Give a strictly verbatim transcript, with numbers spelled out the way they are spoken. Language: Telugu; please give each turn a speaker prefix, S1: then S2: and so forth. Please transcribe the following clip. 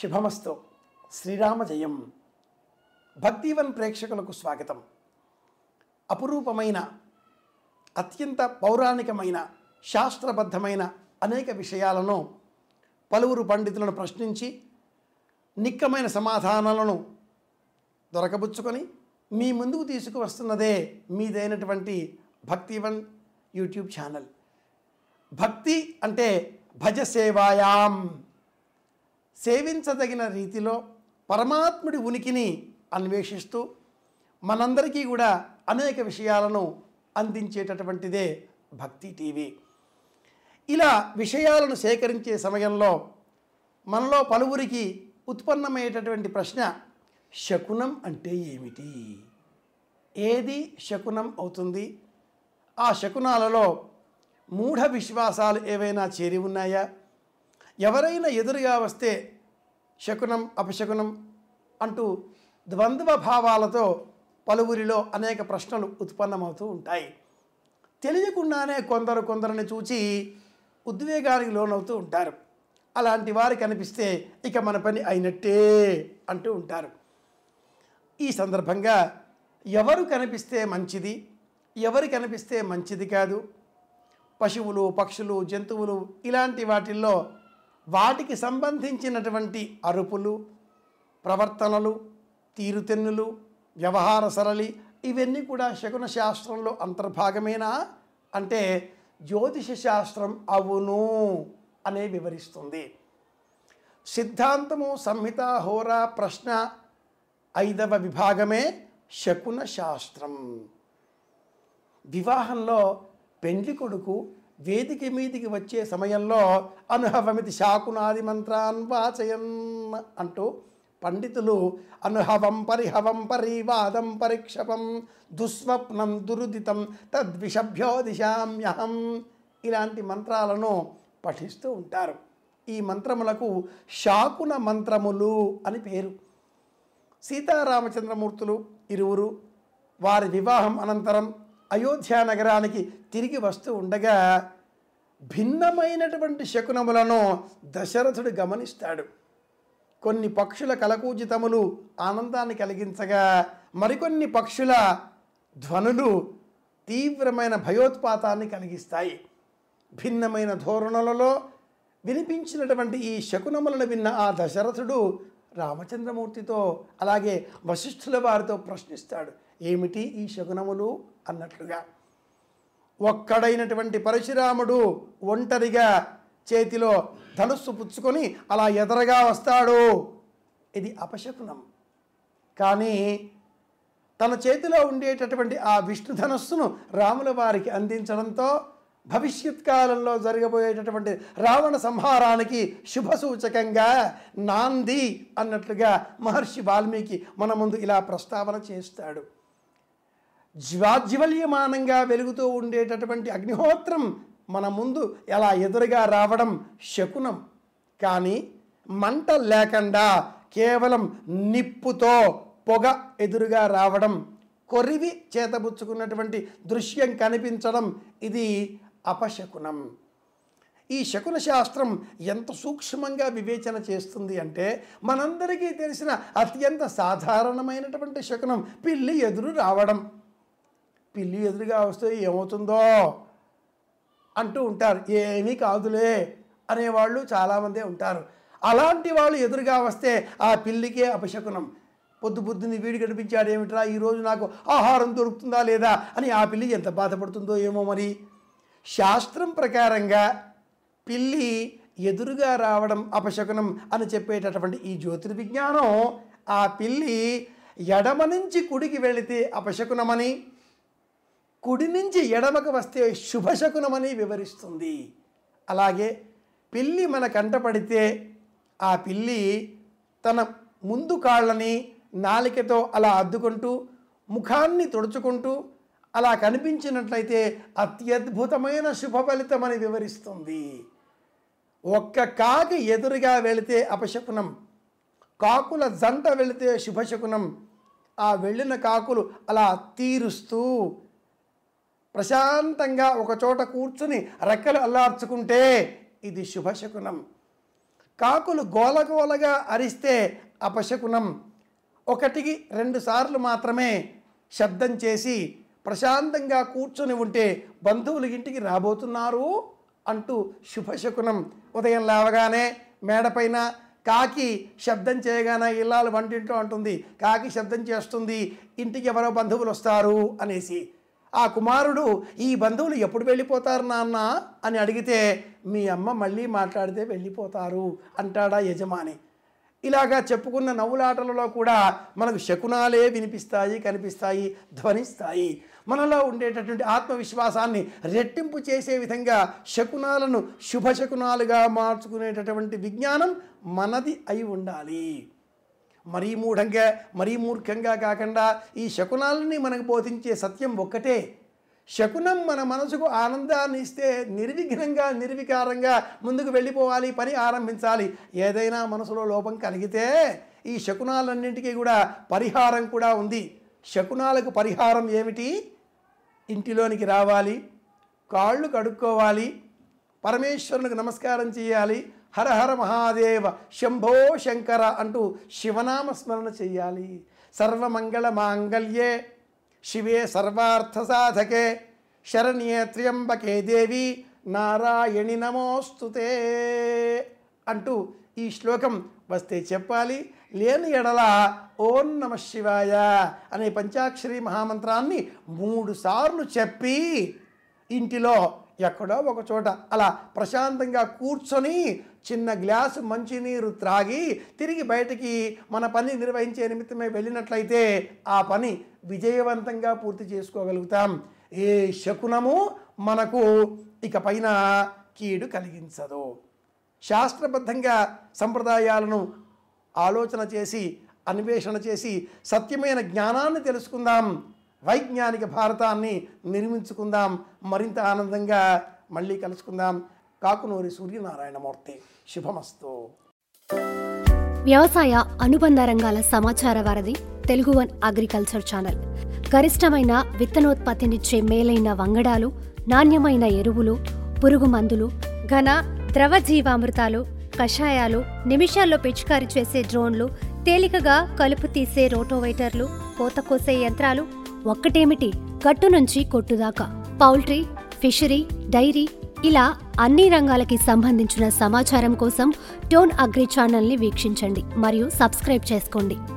S1: శుభమస్తు. శ్రీరామ జయం. భక్తివన్ ప్రేక్షకులకు స్వాగతం. అపురూపమైన, అత్యంత పౌరాణికమైన, శాస్త్రబద్ధమైన అనేక విషయాలను పలువురు పండితులను ప్రశ్నించి నిక్కమైన సమాధానాలను దొరకబుచ్చుకొని మీ ముందుకు తీసుకువస్తున్నదే మీదైనటువంటి భక్తివన్ యూట్యూబ్ ఛానల్. భక్తి అంటే భజ సేవాయాం, సేవించదగిన రీతిలో పరమాత్ముడి ఉనికిని అన్వేషిస్తూ మనందరికీ కూడా అనేక విషయాలను అందించేటటువంటిదే భక్తి టీవీ. ఇలా విషయాలను సేకరించే సమయంలో మనలో పలువురికి ఉత్పన్నమయ్యేటటువంటి ప్రశ్న, శకునం అంటే ఏమిటి? ఏది శకునం అవుతుంది? ఆ శకునాలలో మూఢ విశ్వాసాలు ఏవైనా చేరి ఉన్నాయా? ఎవరైనా ఎదురుగా వస్తే శకునం అపశకునం అంటూ ద్వంద్వ భావాలతో పలువురిలో అనేక ప్రశ్నలు ఉత్పన్నమవుతూ ఉంటాయి. తెలియకుండానే కొందరు కొందరిని చూచి ఉద్వేగానికి లోనవుతూ ఉంటారు. అలాంటి వారు కనిపిస్తే ఇక మన పని అయినట్టే అంటూ ఉంటారు. ఈ సందర్భంగా ఎవరు కనిపిస్తే మంచిది, ఎవరు కనిపిస్తే మంచిది కాదు, పశువులు, పక్షులు, జంతువులు ఇలాంటి వాటిల్లో వాటికి సంబంధించినటువంటి అరుపులు, ప్రవర్తనలు, తీరుతెన్నులు, వ్యవహార సరళి ఇవన్నీ కూడా శకున శాస్త్రంలో అంతర్భాగమేనా అంటే జ్యోతిష శాస్త్రం అవును అనే వివరిస్తుంది. సిద్ధాంతము, సంహిత, హోర, ప్రశ్న ఐదవ విభాగమే శకున శాస్త్రం. వివాహంలో పెండ్లి కొడుకు వేదిక మీదికి వచ్చే సమయంలో అనుహవమితి శాకునాది మంత్రాన్ వాచయన్ అంటూ పండితులు అనుహవం పరిహవం పరివాదం పరిక్షపం దుస్వప్నం దురుదితం తద్విషభ్యోదిశామ్యహం ఇలాంటి మంత్రాలను పఠిస్తూ ఉంటారు. ఈ మంత్రములకు శాకున మంత్రములు అని పేరు. సీతారామచంద్రమూర్తులు ఇరువురు వారి వివాహం అనంతరం అయోధ్య నగరానికి తిరిగి వస్తూ ఉండగా భిన్నమైనటువంటి శకునములను దశరథుడు గమనిస్తాడు. కొన్ని పక్షుల కలకూజితములు ఆనందాన్ని కలిగించగా మరికొన్ని పక్షుల ధ్వనులు తీవ్రమైన భయోత్పాతాన్ని కలిగిస్తాయి. భిన్నమైన ధోరణులలో వినిపించినటువంటి ఈ శకునములను విన్న ఆ దశరథుడు రామచంద్రమూర్తితో అలాగే వశిష్ఠుల వారితో ప్రశ్నిస్తాడు, ఏమిటి ఈ శకునములు అన్నట్లుగా. ఒక్కడైనటువంటి పరశురాముడు ఒంటరిగా చేతిలో ధనుస్సు పుచ్చుకొని అలా ఎదరగా వస్తాడు, ఇది అపశకునం. కానీ తన చేతిలో ఉండేటటువంటి ఆ విష్ణు ధనుస్సును రాముల వారికి అందించడంతో భవిష్యత్ కాలంలో జరగబోయేటటువంటి రావణ సంహారానికి శుభసూచకంగా నాంది అన్నట్లుగా మహర్షి వాల్మీకి మన ముందు ఇలా ప్రస్తావన చేస్తాడు. జ్వాజ్వల్యమానంగా వెలుగుతూ ఉండేటటువంటి అగ్నిహోత్రం మన ముందు ఎలా ఎదురుగా రావడం శకునం. కానీ మంట లేకుండా కేవలం నిప్పుతో పొగ ఎదురుగా రావడం, కొరివి చేతబుచ్చుకున్నటువంటి దృశ్యం కనిపించడం ఇది అపశకునం. ఈ శకున శాస్త్రం ఎంత సూక్ష్మంగా వివేచన చేస్తుంది అంటే మనందరికీ తెలిసిన అత్యంత సాధారణమైనటువంటి శకునం పిల్లి ఎదురు రావడం. పిల్లి ఎదురుగా వస్తే ఏమవుతుందో అంటూ ఉంటారు. ఏమీ కాదులే అనేవాళ్ళు చాలామందే ఉంటారు. అలాంటి వాళ్ళు ఎదురుగా వస్తే ఆ పిల్లికే అపశకునం. పొద్దు పొద్దుని వీడి కనిపించాడు, ఏమిట్రా ఈరోజు నాకు ఆహారం దొరుకుతుందా లేదా అని ఆ పిల్లి ఎంత బాధపడుతుందో ఏమో. మరి శాస్త్రం ప్రకారంగా పిల్లి ఎదురుగా రావడం అపశకునం అని చెప్పేటటువంటి ఈ జ్యోతిర్విజ్ఞానం ఆ పిల్లి ఎడమ నుంచి కుడికి వెళితే అపశకునమని, కుడి నుంచి ఎడమకు వస్తే శుభశకునమని వివరిస్తుంది. అలాగే పిల్లి మన కంటపడితే ఆ పిల్లి తన ముందు కాళ్ళని నాలికతో అలా అద్దుకుంటూ ముఖాన్ని తుడుచుకుంటూ అలా కనిపించినట్లయితే అత్యద్భుతమైన శుభ ఫలితమని వివరిస్తుంది. ఒక్క కాకి ఎదురుగా వెళితే అపశకునం, కాకుల జంట వెళితే శుభశకునం. ఆ వెళ్ళిన కాకులు అలా తీరుస్తూ ప్రశాంతంగా ఒక చోట కూర్చుని రెక్కలు అల్లార్చుకుంటే ఇది శుభశకునం. కాకులు గోలగోలగా అరిస్తే అపశకునం. ఒకటికి రెండు సార్లు మాత్రమే శబ్దం చేసి ప్రశాంతంగా కూర్చొని ఉంటే బంధువులు ఇంటికి రాబోతున్నారు అంటూ శుభశకునం. ఉదయం లేవగానే మేడపైన కాకి శబ్దం చేయగానే ఇల్లాలు వంటింట్లో అంటుంది, కాకి శబ్దం చేస్తుంది, ఇంటికి ఎవరో బంధువులు వస్తారు అనేసి. ఆ కుమారుడు ఈ బంధువులు ఎప్పుడు వెళ్ళిపోతారు నాన్న అని అడిగితే, మీ అమ్మ మళ్ళీ మాట్లాడితే వెళ్ళిపోతారు అంటాడా యజమాని. ఇలాగా చెప్పుకున్న నవ్వులాటలలో కూడా మనకు శకునాలే వినిపిస్తాయి, కనిపిస్తాయి, ధ్వనిస్తాయి. మనలో ఉండేటటువంటి ఆత్మవిశ్వాసాన్ని రెట్టింపు చేసే విధంగా శకునాలను శుభశకునాలుగా మార్చుకునేటటువంటి విజ్ఞానం మనది అయి ఉండాలి. మరీ మూఢంగా మరీ మూర్ఖంగా కాకుండా ఈ శకునాలని మనకు బోధించే సత్యం ఒక్కటే. శకునం మన మనసుకు ఆనందాన్ని ఇస్తే నిర్విఘ్నంగా నిర్వికారంగా ముందుకు వెళ్ళిపోవాలి, పని ఆరంభించాలి. ఏదైనా మనసులో లోపం కలిగితే ఈ శకునాలన్నింటికీ కూడా పరిహారం కూడా ఉంది. శకునాలకు పరిహారం ఏమిటి? ఇంటిలోనికి రావాలి, కాళ్ళు కడుక్కోవాలి, పరమేశ్వరునికి నమస్కారం చేయాలి, హర హర మహాదేవ శంభో శంకర అంటూ శివనామ స్మరణ చేయాలి. సర్వమంగళ మాంగళ్యే శివే సర్వార్థ సాధకే శరణ్యే త్ర్యంబకే దేవి నారాయణి నమోస్తుతే అంటూ ఈ శ్లోకం వస్తే చెప్పాలి. లేని ఎడల ఓం నమ శివాయ అనే పంచాక్షరి మహామంత్రాన్ని మూడు సార్లు చెప్పి ఇంటిలో ఎక్కడో ఒక చోట అలా ప్రశాంతంగా కూర్చొని చిన్న గ్లాసు మంచినీరు త్రాగి తిరిగి బయటికి మన పని నిర్వహించే నిమిత్తమే వెళ్ళినట్లయితే ఆ పని విజయవంతంగా పూర్తి చేసుకోగలుగుతాం. ఏ శకునము మనకు ఇక పైన కీడు కలిగించదు. శాస్త్రబద్ధంగా సంప్రదాయాలను ఆలోచన చేసి అన్వేషణ చేసి సత్యమైన జ్ఞానాన్ని తెలుసుకుందాం. వైజ్ఞానిక భారతాన్ని నిర్మించుకుందాం. మరింత ఆనందంగా మళ్ళీ కలుసుకుందాం. కాకునూరి సూర్యనారాయణమూర్తి. శుభమస్తు.
S2: వ్యవసాయ అనుబంధ రంగాల సమాచార వారధి తెలుగు వన్ అగ్రికల్చర్ ఛానల్. గరిష్టమైన విత్తనోత్పత్తినిచ్చే మేలైన వంగడాలు, నాణ్యమైన ఎరువులు, పురుగు మందులు, ఘన ద్రవ జీవామృతాలు, కషాయాలు, నిమిషాల్లో పిచికారీ చేసే డ్రోన్లు, తేలికగా కలుపు తీసే రోటోవేటర్లు, కోత కోసే యంత్రాలు, ఒక్కటేమిటి గట్టు నుంచి కొట్టుదాకా పౌల్ట్రీ, ఫిషరీ, డైరీ ఇలా అన్ని రంగాలకి సంబంధించిన సమాచారం కోసం టోన్ అగ్రి ఛానల్ని వీక్షించండి మరియు సబ్స్క్రైబ్ చేసుకోండి.